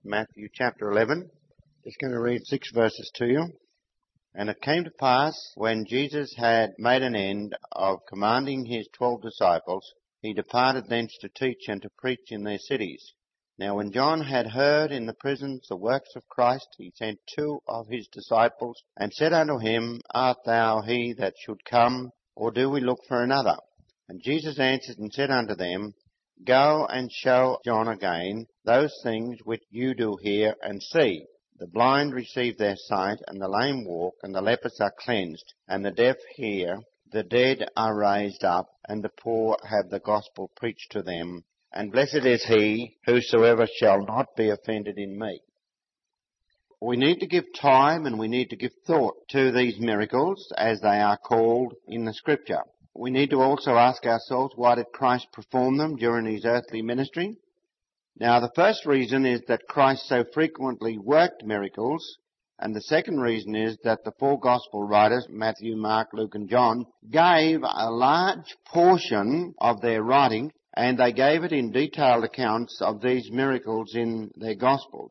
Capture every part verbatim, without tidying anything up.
Matthew chapter eleven. Just going to read six verses to you. And it came to pass, when Jesus had made an end of commanding his twelve disciples, he departed thence to teach and to preach in their cities. Now when John had heard in the prisons the works of Christ, he sent two of his disciples, and said unto him, Art thou he that should come, or do we look for another? And Jesus answered and said unto them, Go and show John again those things which you do hear and see. The blind receive their sight, and the lame walk, and the lepers are cleansed, and the deaf hear, the dead are raised up, and the poor have the gospel preached to them. And blessed is he whosoever shall not be offended in me. We need to give time and we need to give thought to these miracles, as they are called in the Scripture. We need to also ask ourselves, why did Christ perform them during his earthly ministry? Now, the first reason is that Christ so frequently worked miracles, and the second reason is that the four gospel writers, Matthew, Mark, Luke, and John, gave a large portion of their writing, and they gave it in detailed accounts of these miracles in their gospels.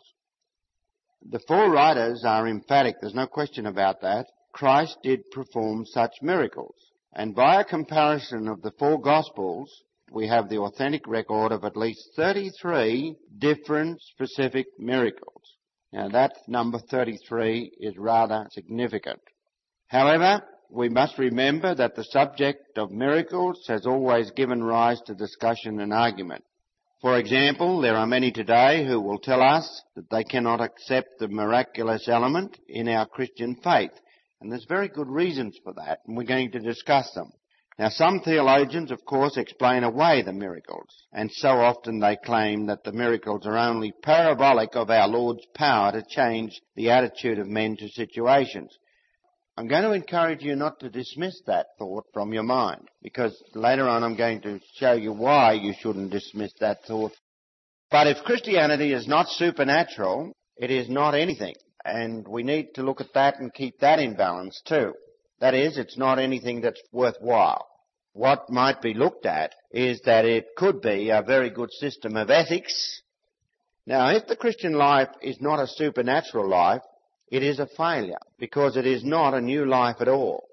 The four writers are emphatic, there's no question about that. Christ did perform such miracles. And by a comparison of the four Gospels, we have the authentic record of at least thirty-three different specific miracles. Now that number thirty-three is rather significant. However, we must remember that the subject of miracles has always given rise to discussion and argument. For example, there are many today who will tell us that they cannot accept the miraculous element in our Christian faith. And there's very good reasons for that, and we're going to discuss them. Now, some theologians, of course, explain away the miracles, and so often they claim that the miracles are only parabolic of our Lord's power to change the attitude of men to situations. I'm going to encourage you not to dismiss that thought from your mind, because later on I'm going to show you why you shouldn't dismiss that thought. But if Christianity is not supernatural, it is not anything. And we need to look at that and keep that in balance too. That is, it's not anything that's worthwhile. What might be looked at is that it could be a very good system of ethics. Now, if the Christian life is not a supernatural life, it is a failure, because it is not a new life at all.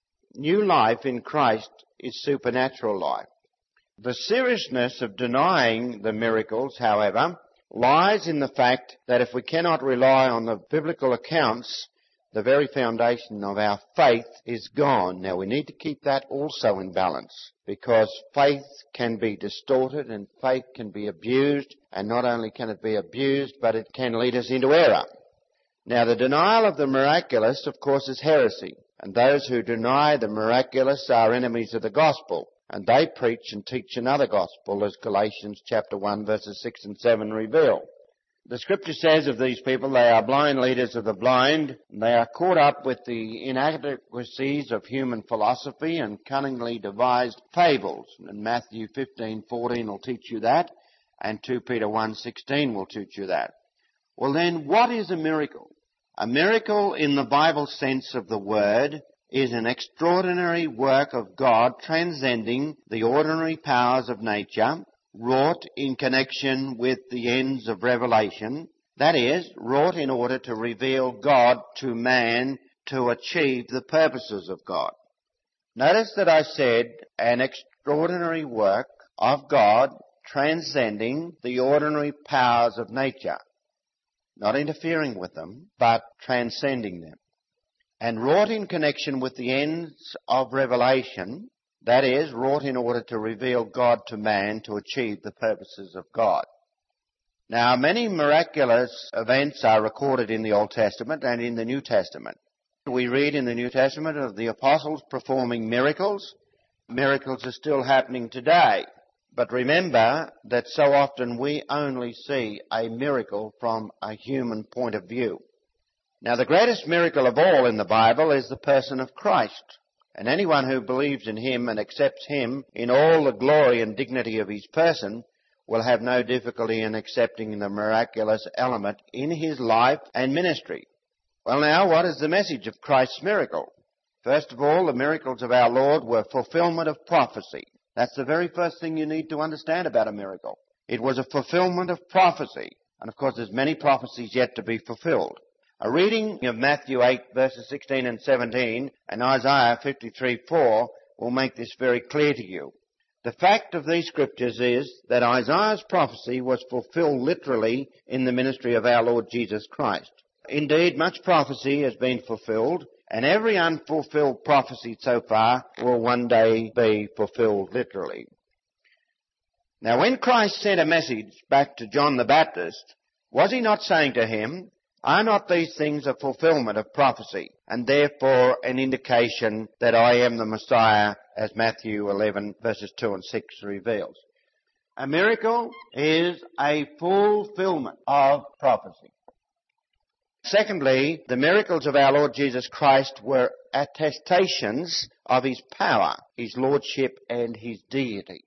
New life in Christ is supernatural life. The seriousness of denying the miracles, however, lies in the fact that if we cannot rely on the biblical accounts, the very foundation of our faith is gone. Now, we need to keep that also in balance, because faith can be distorted and faith can be abused, and not only can it be abused, but it can lead us into error. Now, the denial of the miraculous, of course, is heresy, and those who deny the miraculous are enemies of the gospel. And they preach and teach another gospel, as Galatians chapter one verses six and seven reveal. The scripture says of these people, they are blind leaders of the blind. They are caught up with the inadequacies of human philosophy and cunningly devised fables. And Matthew fifteen fourteen will teach you that, and two Peter one sixteen will teach you that. Well then, what is a miracle? A miracle in the Bible sense of the word is an extraordinary work of God transcending the ordinary powers of nature, wrought in connection with the ends of revelation, that is, wrought in order to reveal God to man to achieve the purposes of God. Notice that I said an extraordinary work of God transcending the ordinary powers of nature, not interfering with them, but transcending them. And wrought in connection with the ends of revelation, that is, wrought in order to reveal God to man to achieve the purposes of God. Now, many miraculous events are recorded in the Old Testament and in the New Testament. We read in the New Testament of the apostles performing miracles. Miracles are still happening today. But remember that so often we only see a miracle from a human point of view. Now, the greatest miracle of all in the Bible is the person of Christ. And anyone who believes in him and accepts him in all the glory and dignity of his person will have no difficulty in accepting the miraculous element in his life and ministry. Well, now, what is the message of Christ's miracle? First of all, the miracles of our Lord were fulfillment of prophecy. That's the very first thing you need to understand about a miracle. It was a fulfillment of prophecy. And of course there's many prophecies yet to be fulfilled. A reading of Matthew eight verses sixteen and seventeen and Isaiah fifty-three four will make this very clear to you. The fact of these scriptures is that Isaiah's prophecy was fulfilled literally in the ministry of our Lord Jesus Christ. Indeed, much prophecy has been fulfilled, and every unfulfilled prophecy so far will one day be fulfilled literally. Now, when Christ sent a message back to John the Baptist, was he not saying to him, are not these things a fulfillment of prophecy, and therefore an indication that I am the Messiah, as Matthew eleven verses two and six reveals? A miracle is a fulfillment of prophecy. Secondly, the miracles of our Lord Jesus Christ were attestations of his power, his lordship, and his deity.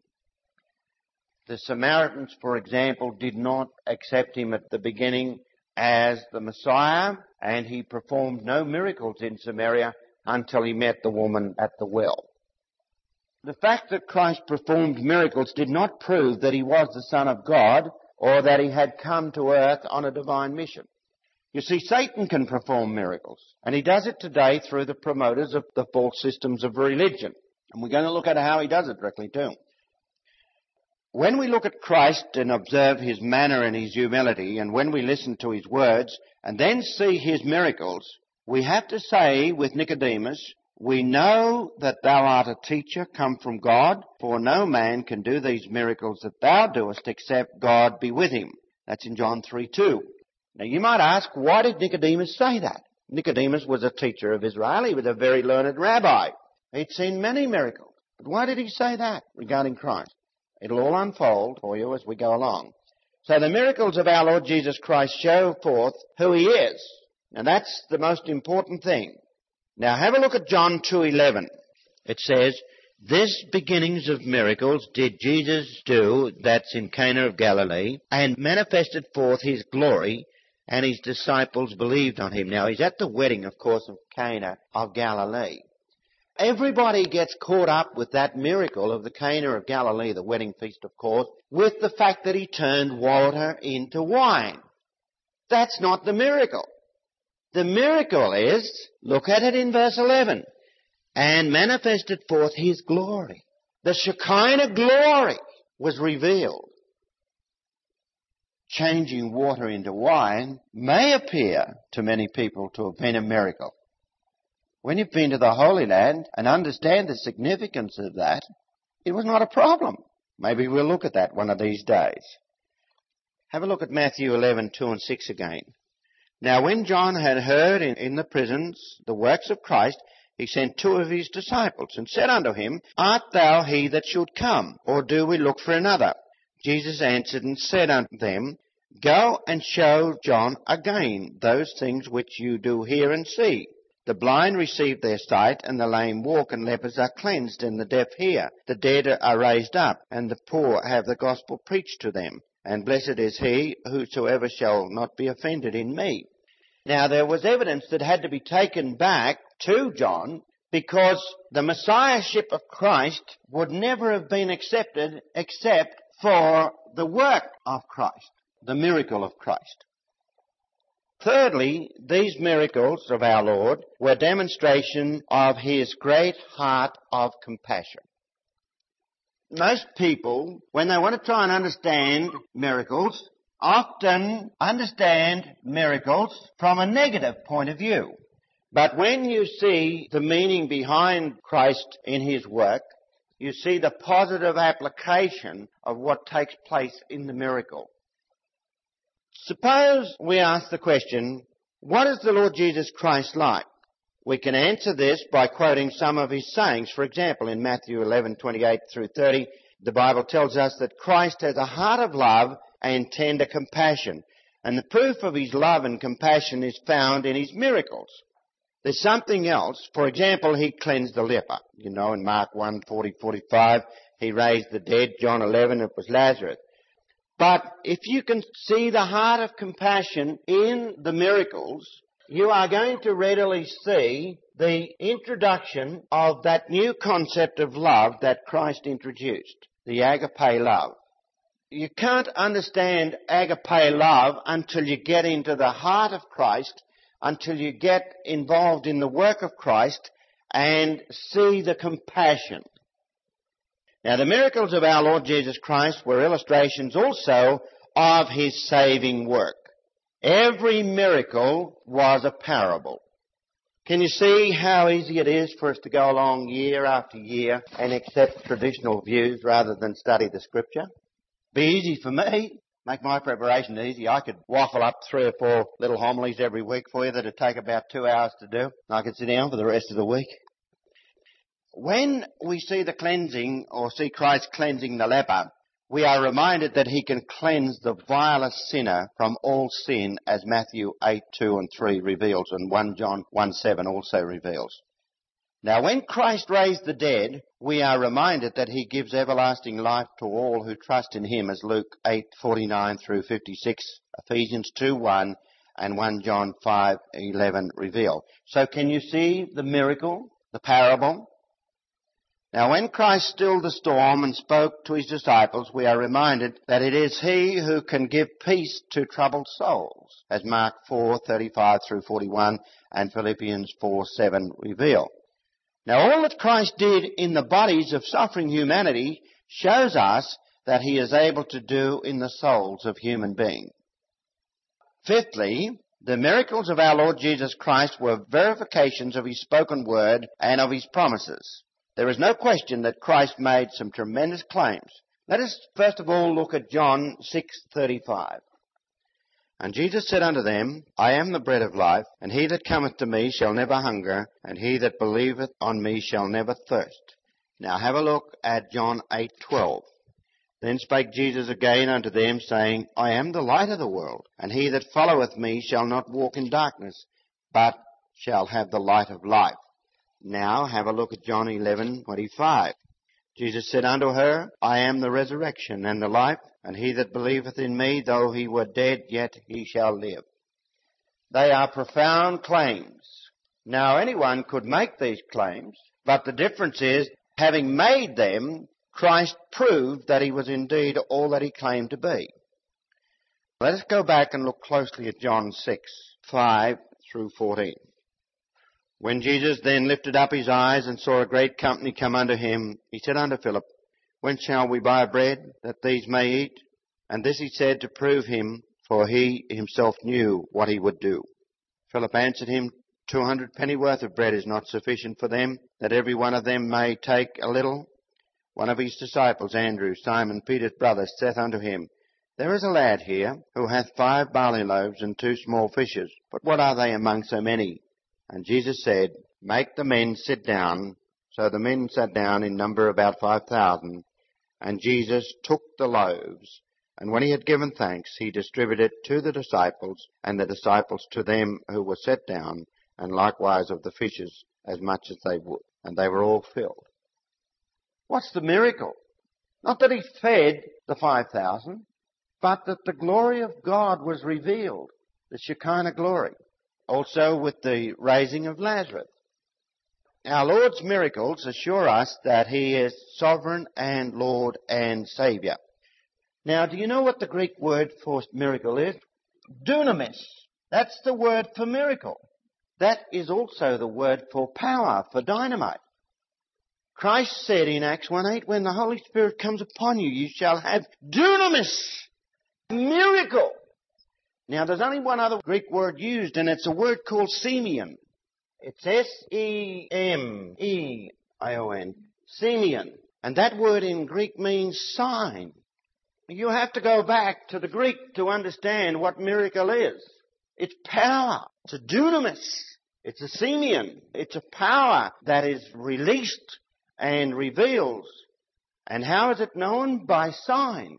The Samaritans, for example, did not accept him at the beginning as the Messiah, and he performed no miracles in Samaria until he met the woman at the well. The fact that Christ performed miracles did not prove that he was the Son of God or that he had come to earth on a divine mission. You see, Satan can perform miracles, and he does it today through the promoters of the false systems of religion. And we're going to look at how he does it directly too. When we look at Christ and observe his manner and his humility, and when we listen to his words and then see his miracles, we have to say with Nicodemus, we know that thou art a teacher come from God, for no man can do these miracles that thou doest except God be with him. That's in John three two. Now you might ask, why did Nicodemus say that? Nicodemus was a teacher of Israel. He was a very learned rabbi. He'd seen many miracles. But why did he say that regarding Christ? It'll all unfold for you as we go along. So the miracles of our Lord Jesus Christ show forth who he is. And that's the most important thing. Now have a look at John two eleven. It says, this beginnings of miracles did Jesus do, that's in Cana of Galilee, and manifested forth his glory, and his disciples believed on him. Now he's at the wedding, of course, of Cana of Galilee. Everybody gets caught up with that miracle of the Cana of Galilee, the wedding feast, of course, with the fact that he turned water into wine. That's not the miracle. The miracle is, look at it in verse eleven, and manifested forth his glory. The Shekinah glory was revealed. Changing water into wine may appear to many people to have been a miracle. When you've been to the Holy Land and understand the significance of that, it was not a problem. Maybe we'll look at that one of these days. Have a look at Matthew eleven two and six again. Now when John had heard in, in the prisons the works of Christ, he sent two of his disciples and said unto him, art thou he that should come, or do we look for another? Jesus answered and said unto them, go and show John again those things which you do hear and see. The blind receive their sight, and the lame walk, and lepers are cleansed, and the deaf hear. The dead are raised up, and the poor have the gospel preached to them. And blessed is he whosoever shall not be offended in me. Now there was evidence that had to be taken back to John, because the Messiahship of Christ would never have been accepted except for the work of Christ, the miracle of Christ. Thirdly, these miracles of our Lord were demonstration of his great heart of compassion. Most people, when they want to try and understand miracles, often understand miracles from a negative point of view. But when you see the meaning behind Christ in his work, you see the positive application of what takes place in the miracle. Suppose we ask the question, what is the Lord Jesus Christ like? We can answer this by quoting some of his sayings. For example, in Matthew eleven twenty-eight through thirty, the Bible tells us that Christ has a heart of love and tender compassion. And the proof of his love and compassion is found in his miracles. There's something else. For example, he cleansed the leper. You know, in Mark one forty forty-five, he raised the dead. John eleven, it was Lazarus. But if you can see the heart of compassion in the miracles, you are going to readily see the introduction of that new concept of love that Christ introduced, the agape love. You can't understand agape love until you get into the heart of Christ, until you get involved in the work of Christ and see the compassion. Now, the miracles of our Lord Jesus Christ were illustrations also of his saving work. Every miracle was a parable. Can you see how easy it is for us to go along year after year and accept traditional views rather than study the Scripture? Be easy for me. Make my preparation easy. I could waffle up three or four little homilies every week for you that would take about two hours to do. I could sit down for the rest of the week. When we see the cleansing or see Christ cleansing the leper, we are reminded that he can cleanse the vilest sinner from all sin, as Matthew eight, two and three reveals, and First John one, seven also reveals. Now, when Christ raised the dead, we are reminded that he gives everlasting life to all who trust in him, as Luke eight, forty-nine through fifty-six, Ephesians two, one, and First John five, eleven reveal. So can you see the miracle, the parable? Now, when Christ stilled the storm and spoke to his disciples, we are reminded that it is he who can give peace to troubled souls, as Mark four, thirty-five through forty-one and Philippians four, seven reveal. Now, all that Christ did in the bodies of suffering humanity shows us that he is able to do in the souls of human beings. Fifthly, the miracles of our Lord Jesus Christ were verifications of his spoken word and of his promises. There is no question that Christ made some tremendous claims. Let us first of all look at John six, thirty-five. And Jesus said unto them, I am the bread of life, and he that cometh to me shall never hunger, and he that believeth on me shall never thirst. Now have a look at John eight, twelve. Then spake Jesus again unto them, saying, I am the light of the world, and he that followeth me shall not walk in darkness, but shall have the light of life. Now have a look at John eleven, twenty-five. Jesus said unto her, I am the resurrection and the life, and he that believeth in me, though he were dead, yet he shall live. They are profound claims. Now, anyone could make these claims, but the difference is, having made them, Christ proved that he was indeed all that he claimed to be. Let us go back and look closely at John six, five through fourteen. When Jesus then lifted up his eyes and saw a great company come unto him, he said unto Philip, When shall we buy bread, that these may eat? And this he said to prove him, for he himself knew what he would do. Philip answered him, Two hundred pennyworth of bread is not sufficient for them, that every one of them may take a little. One of his disciples, Andrew, Simon Peter's brother, saith unto him, There is a lad here, who hath five barley loaves and two small fishes, but what are they among so many? And Jesus said, Make the men sit down. So the men sat down in number about five thousand. And Jesus took the loaves, and when he had given thanks, he distributed to the disciples, and the disciples to them who were set down, and likewise of the fishes as much as they would. And they were all filled. What's the miracle? Not that he fed the five thousand, but that the glory of God was revealed, the Shekinah glory. Also with the raising of Lazarus. Our Lord's miracles assure us that he is sovereign and Lord and Saviour. Now, do you know what the Greek word for miracle is? Dunamis. That's the word for miracle. That is also the word for power, for dynamite. Christ said in Acts one eight, When the Holy Spirit comes upon you, you shall have dunamis, miracle. Now, there's only one other Greek word used, and it's a word called Semeion. It's S E M E I O N, Semeion. And that word in Greek means sign. You have to go back to the Greek to understand what miracle is. It's power. It's a dunamis. It's a Semeion. It's a power that is released and reveals. And how is it known? By sign.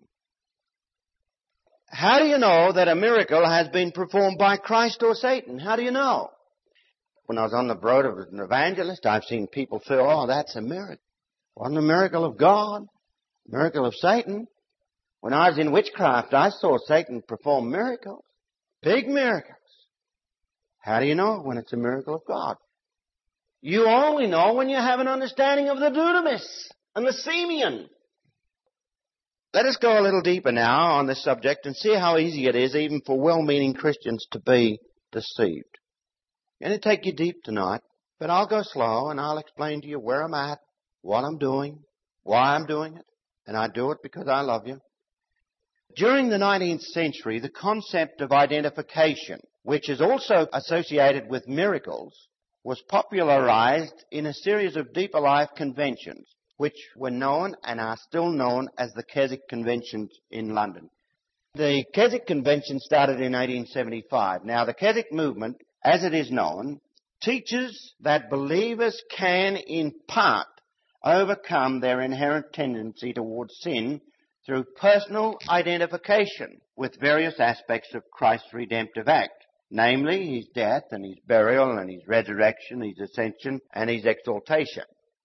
How do you know that a miracle has been performed by Christ or Satan? How do you know? When I was on the road as an evangelist, I've seen people feel, oh, that's a miracle. Wasn't a miracle of God, a miracle of Satan. When I was in witchcraft, I saw Satan perform miracles, big miracles. How do you know when it's a miracle of God? You only know when you have an understanding of the dunamis and the Semeion. Let us go a little deeper now on this subject and see how easy it is even for well-meaning Christians to be deceived. I'm going to take you deep tonight, but I'll go slow and I'll explain to you where I'm at, what I'm doing, why I'm doing it, and I do it because I love you. During the nineteenth century, the concept of identification, which is also associated with miracles, was popularized in a series of deeper life conventions, which were known and are still known as the Keswick Conventions in London. The Keswick Convention started in eighteen seventy-five. Now, the Keswick movement, as it is known, teaches that believers can, in part, overcome their inherent tendency towards sin through personal identification with various aspects of Christ's redemptive act, namely his death and his burial and his resurrection, his ascension and his exaltation.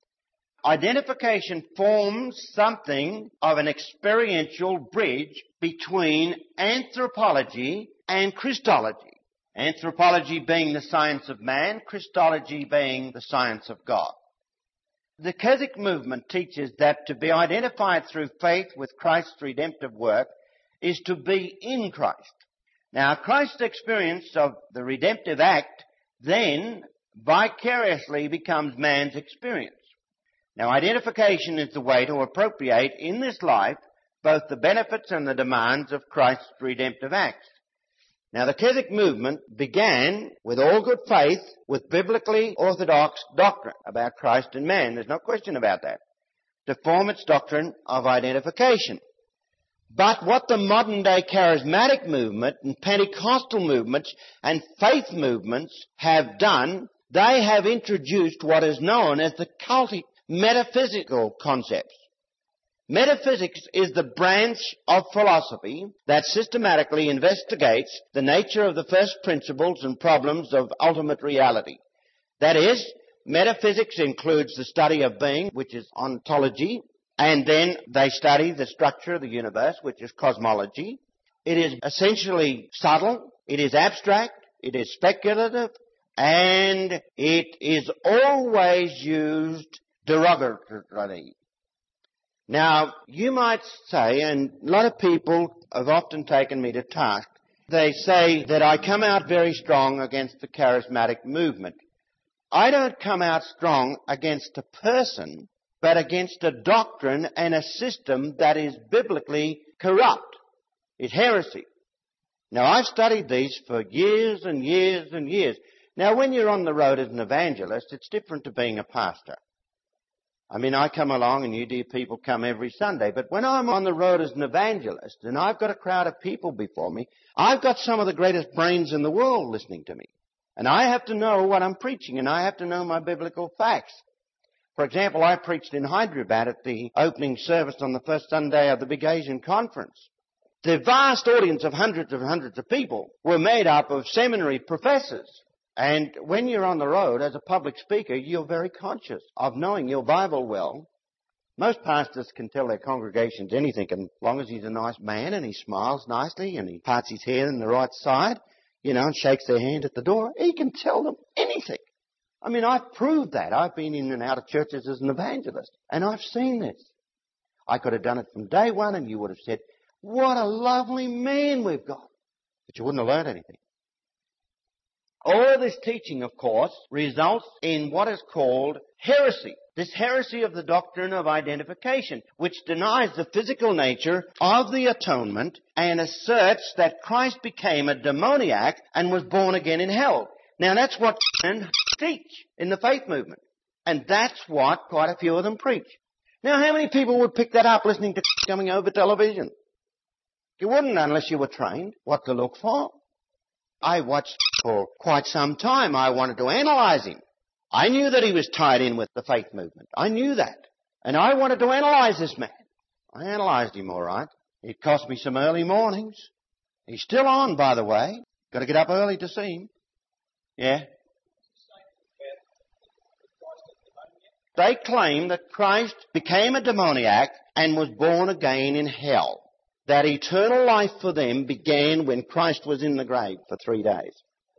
Identification forms something of an experiential bridge between anthropology and Christology. Anthropology being the science of man, Christology being the science of God. The Keswick movement teaches that to be identified through faith with Christ's redemptive work is to be in Christ. Now, Christ's experience of the redemptive act then vicariously becomes man's experience. Now, identification is the way to appropriate in this life both the benefits and the demands of Christ's redemptive acts. Now, the Keswick movement began, with all good faith, with biblically orthodox doctrine about Christ and man. There's no question about that, to form its doctrine of identification. But what the modern-day charismatic movement and Pentecostal movements and faith movements have done, they have introduced what is known as the cultic metaphysical concepts. Metaphysics is the branch of philosophy that systematically investigates the nature of the first principles and problems of ultimate reality. That is, metaphysics includes the study of being, which is ontology, and then they study the structure of the universe, which is cosmology. It is essentially subtle, it is abstract, it is speculative, and it is always used derogatorily. Now, you might say, and a lot of people have often taken me to task, they say that I come out very strong against the charismatic movement. I don't come out strong against a person, but against a doctrine and a system that is biblically corrupt. It's heresy. Now, I've studied these for years and years and years. Now, when you're on the road as an evangelist, it's different to being a pastor. I mean, I come along and you dear people come every Sunday, but when I'm on the road as an evangelist and I've got a crowd of people before me, I've got some of the greatest brains in the world listening to me. And I have to know what I'm preaching, and I have to know my biblical facts. For example, I preached in Hyderabad at the opening service on the first Sunday of the Big Asian Conference. The vast audience of hundreds and hundreds of people were made up of seminary professors. And when you're on the road as a public speaker, you're very conscious of knowing your Bible well. Most pastors can tell their congregations anything, and as long as he's a nice man and he smiles nicely and he parts his hair in the right side, you know, and shakes their hand at the door, he can tell them anything. I mean, I've proved that. I've been in and out of churches as an evangelist, and I've seen this. I could have done it from day one, and you would have said, what a lovely man we've got. But you wouldn't have learned anything. All of this teaching, of course, results in what is called heresy. This heresy of the doctrine of identification, which denies the physical nature of the atonement and asserts that Christ became a demoniac and was born again in hell. Now, that's what Christians teach in the faith movement. And that's what quite a few of them preach. Now, how many people would pick that up listening to coming over television? You wouldn't unless you were trained what to look for. I watched for quite some time. I wanted to analyze him. I knew that he was tied in with the faith movement. I knew that. And I wanted to analyze this man. I analyzed him all right. It cost me some early mornings. He's still on, by the way. Got to get up early to see him. Yeah? They claim that Christ became a demoniac and was born again in hell. That eternal life for them began when Christ was in the grave for three days.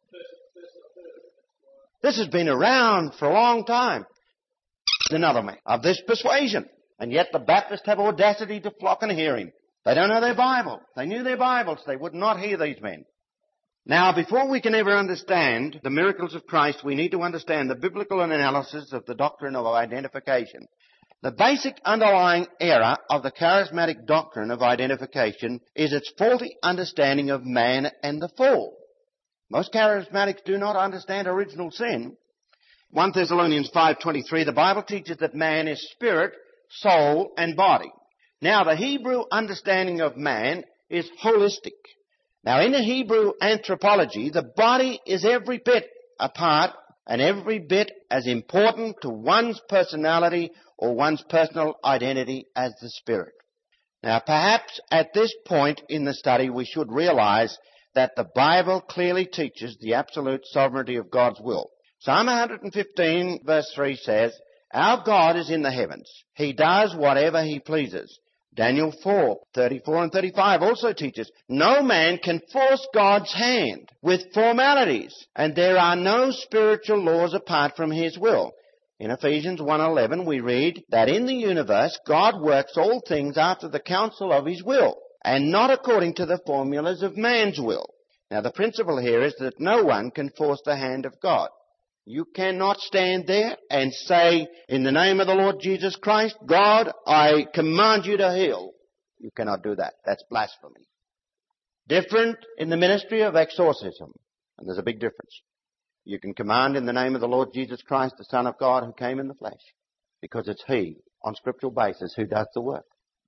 This has been around for a long time. Another man of this persuasion. And yet the Baptists have audacity to flock and hear him. They don't know their Bible. If they knew their Bibles, they would not hear these men. Now, before we can ever understand the miracles of Christ, we need to understand the biblical analysis of the doctrine of identification. The basic underlying error of the charismatic doctrine of identification is its faulty understanding of man and the fall. Most charismatics do not understand original sin. First Thessalonians five twenty-three, the Bible teaches that man is spirit, soul, and body. Now, the Hebrew understanding of man is holistic. Now, in the Hebrew anthropology, the body is every bit a part and every bit as important to one's personality or one's personal identity as the spirit. Now, perhaps at this point in the study, we should realize that the Bible clearly teaches the absolute sovereignty of God's will. Psalm one fifteen verse three says, "Our God is in the heavens. He does whatever he pleases." Daniel four thirty-four and thirty-five also teaches, no man can force God's hand with formalities, and there are no spiritual laws apart from his will. In Ephesians one eleven we read that in the universe God works all things after the counsel of his will, and not according to the formulas of man's will. Now the principle here is that no one can force the hand of God. You cannot stand there and say, in the name of the Lord Jesus Christ, God, I command you to heal. You cannot do that. That's blasphemy. Different in the ministry of exorcism. And there's a big difference. You can command in the name of the Lord Jesus Christ, the Son of God, who came in the flesh. Because it's He, on scriptural basis, who does the work.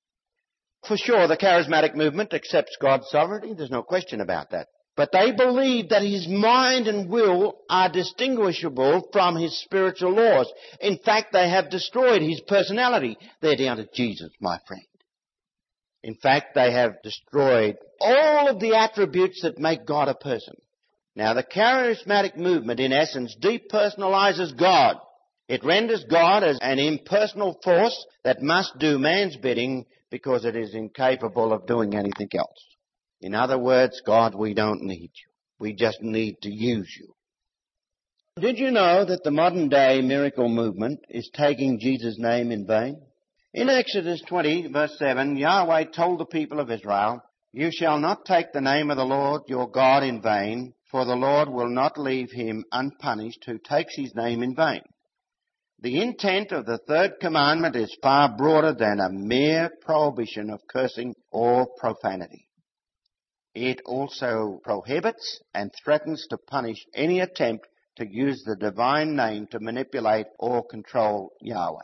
For sure, the charismatic movement accepts God's sovereignty. There's no question about that. But they believe that his mind and will are distinguishable from his spiritual laws. In fact, they have destroyed his personality. They're down to Jesus, my friend. In fact, they have destroyed all of the attributes that make God a person. Now, the charismatic movement, in essence, depersonalizes God. It renders God as an impersonal force that must do man's bidding because it is incapable of doing anything else. In other words, God, we don't need you. We just need to use you. Did you know that the modern day miracle movement is taking Jesus' name in vain? In Exodus twenty, verse seven, Yahweh told the people of Israel, "You shall not take the name of the Lord your God in vain, for the Lord will not leave him unpunished who takes his name in vain." The intent of the third commandment is far broader than a mere prohibition of cursing or profanity. It also prohibits and threatens to punish any attempt to use the divine name to manipulate or control Yahweh.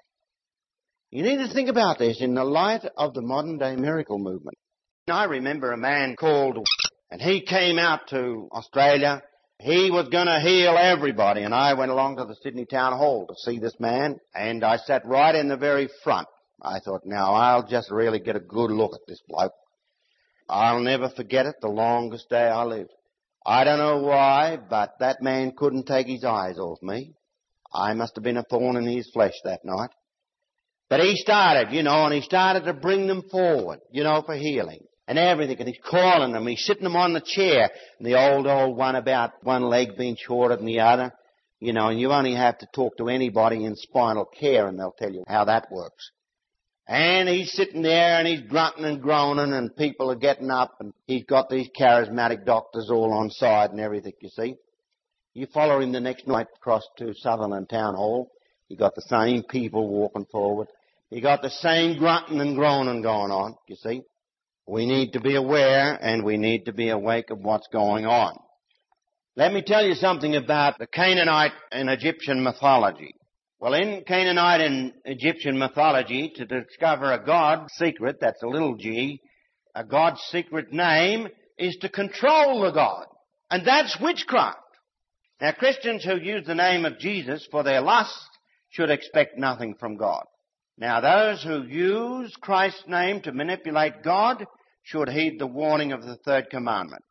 You need to think about this in the light of the modern day miracle movement. I remember a man called, and he came out to Australia. He was going to heal everybody, and I went along to the Sydney Town Hall to see this man, and I sat right in the very front. I thought, now I'll just really get a good look at this bloke. I'll never forget it, the longest day I lived. I don't know why, but that man couldn't take his eyes off me. I must have been a thorn in his flesh that night. But he started, you know, and he started to bring them forward, you know, for healing and everything. And he's calling them, he's sitting them on the chair. And the old, old one about one leg being shorter than the other, you know, and you only have to talk to anybody in spinal care and they'll tell you how that works. And he's sitting there and he's grunting and groaning and people are getting up and he's got these charismatic doctors all on side and everything, you see. You follow him the next night across to Sutherland Town Hall. You got the same people walking forward. You got the same grunting and groaning going on, you see. We need to be aware and we need to be awake of what's going on. Let me tell you something about the Canaanite and Egyptian mythology. Well, in Canaanite and Egyptian mythology, to discover a God's secret, that's a little g, a God's secret name is to control the God. And that's witchcraft. Now, Christians who use the name of Jesus for their lust should expect nothing from God. Now, those who use Christ's name to manipulate God should heed the warning of the third commandment.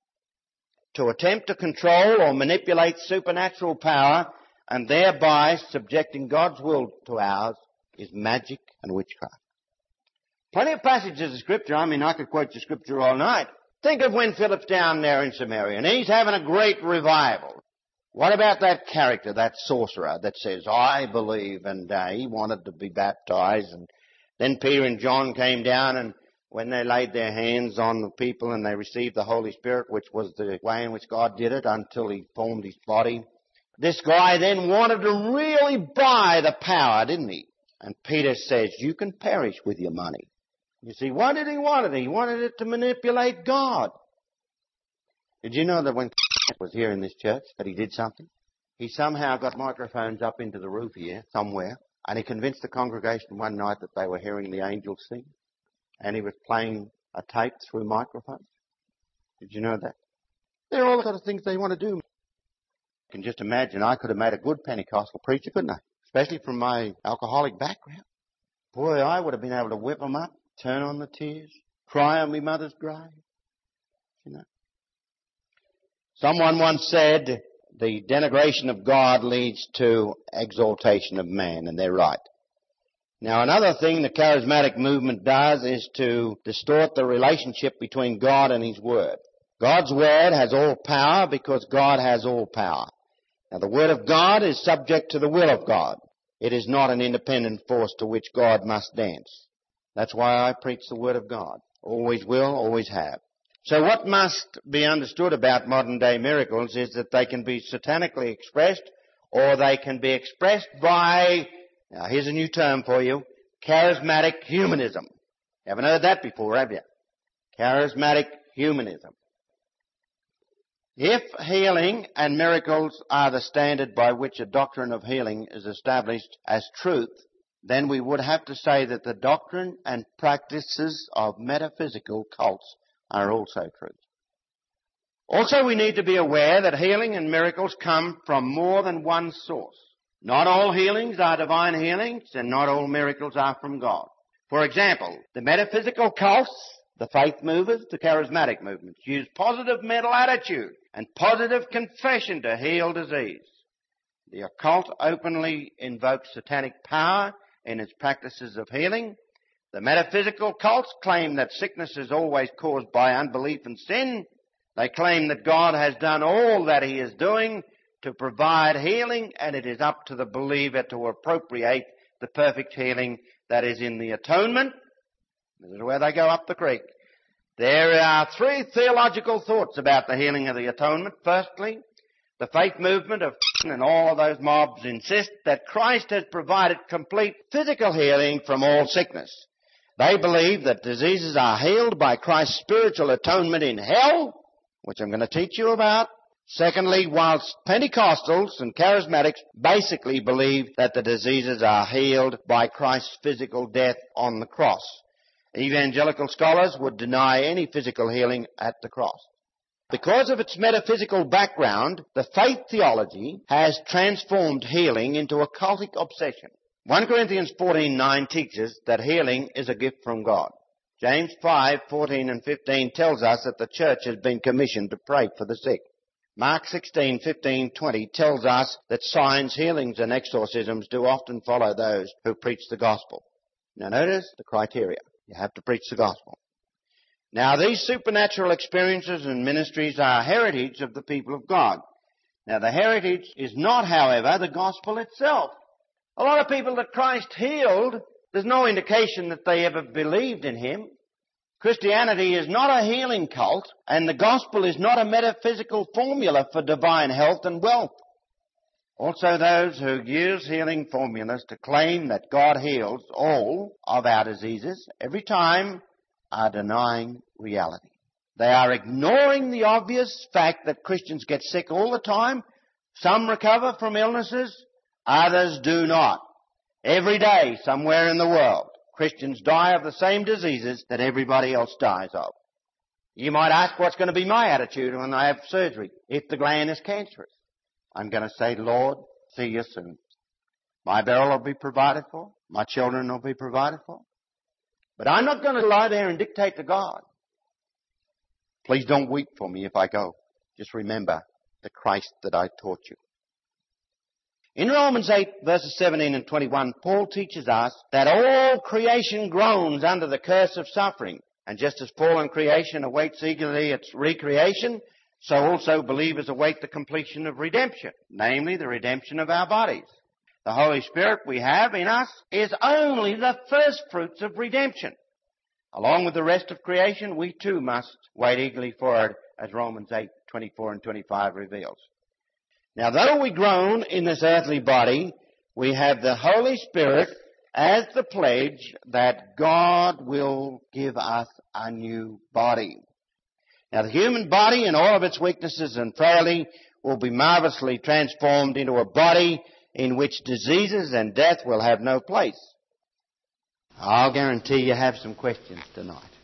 To attempt to control or manipulate supernatural power and thereby subjecting God's will to ours is magic and witchcraft. Plenty of passages of Scripture. I mean, I could quote the Scripture all night. Think of when Philip's down there in Samaria and he's having a great revival. What about that character, that sorcerer that says, I believe, and uh, he wanted to be baptized, and then Peter and John came down and when they laid their hands on the people and they received the Holy Spirit, which was the way in which God did it until He formed His body. This guy then wanted to really buy the power, didn't he? And Peter says, you can perish with your money. You see, why did he want it? He wanted it to manipulate God. Did you know that when was here in this church, that he did something? He somehow got microphones up into the roof here, somewhere, and he convinced the congregation one night that they were hearing the angels sing. And he was playing a tape through microphones. Did you know that? They're all the sort of things they want to do. You can just imagine, I could have made a good Pentecostal preacher, couldn't I? Especially from my alcoholic background. Boy, I would have been able to whip them up, turn on the tears, cry on my mother's grave. You know. Someone once said, the denigration of God leads to exaltation of man, and they're right. Now, another thing the charismatic movement does is to distort the relationship between God and His Word. God's Word has all power because God has all power. Now, the Word of God is subject to the will of God. It is not an independent force to which God must dance. That's why I preach the Word of God. Always will, always have. So what must be understood about modern day miracles is that they can be satanically expressed, or they can be expressed by, now here's a new term for you, charismatic humanism. You haven't heard that before, have you? Charismatic humanism. If healing and miracles are the standard by which a doctrine of healing is established as truth, then we would have to say that the doctrine and practices of metaphysical cults are also truth. Also, we need to be aware that healing and miracles come from more than one source. Not all healings are divine healings, and not all miracles are from God. For example, the metaphysical cults, the faith movers, the charismatic movements, use positive mental attitude and positive confession to heal disease. The occult openly invokes satanic power in its practices of healing. The metaphysical cults claim that sickness is always caused by unbelief and sin. They claim that God has done all that He is doing to provide healing, and it is up to the believer to appropriate the perfect healing that is in the atonement. This is where they go up the creek. There are three theological thoughts about the healing of the atonement. Firstly, the faith movement of and all of those mobs insist that Christ has provided complete physical healing from all sickness. They believe that diseases are healed by Christ's spiritual atonement in hell, which I'm going to teach you about. Secondly, whilst Pentecostals and Charismatics basically believe that the diseases are healed by Christ's physical death on the cross. Evangelical scholars would deny any physical healing at the cross. Because of its metaphysical background, the faith theology has transformed healing into a cultic obsession. First Corinthians fourteen nine teaches that healing is a gift from God. James five fourteen and fifteen tells us that the church has been commissioned to pray for the sick. Mark sixteen fifteen twenty tells us that signs, healings and exorcisms do often follow those who preach the gospel. Now notice the criteria. You have to preach the gospel. Now these supernatural experiences and ministries are heritage of the people of God. Now the heritage is not, however, the gospel itself. A lot of people that Christ healed, there's no indication that they ever believed in Him. Christianity is not a healing cult, and the gospel is not a metaphysical formula for divine health and wealth. Also, those who use healing formulas to claim that God heals all of our diseases every time are denying reality. They are ignoring the obvious fact that Christians get sick all the time. Some recover from illnesses, others do not. Every day, somewhere in the world, Christians die of the same diseases that everybody else dies of. You might ask, what's going to be my attitude when I have surgery if the gland is cancerous? I'm going to say, Lord, see you soon. My burial will be provided for. My children will be provided for. But I'm not going to lie there and dictate to God. Please don't weep for me if I go. Just remember the Christ that I taught you. In Romans eight, verses seventeen and twenty-one, Paul teaches us that all creation groans under the curse of suffering. And just as fallen creation awaits eagerly its recreation, so also believers await the completion of redemption, namely the redemption of our bodies. The Holy Spirit we have in us is only the first fruits of redemption. Along with the rest of creation, we too must wait eagerly for it, as Romans eight twenty-four and twenty-five reveals. Now, though we groan in this earthly body, we have the Holy Spirit as the pledge that God will give us a new body. Now, the human body in all of its weaknesses and frailty will be marvelously transformed into a body in which diseases and death will have no place. I'll guarantee you have some questions tonight.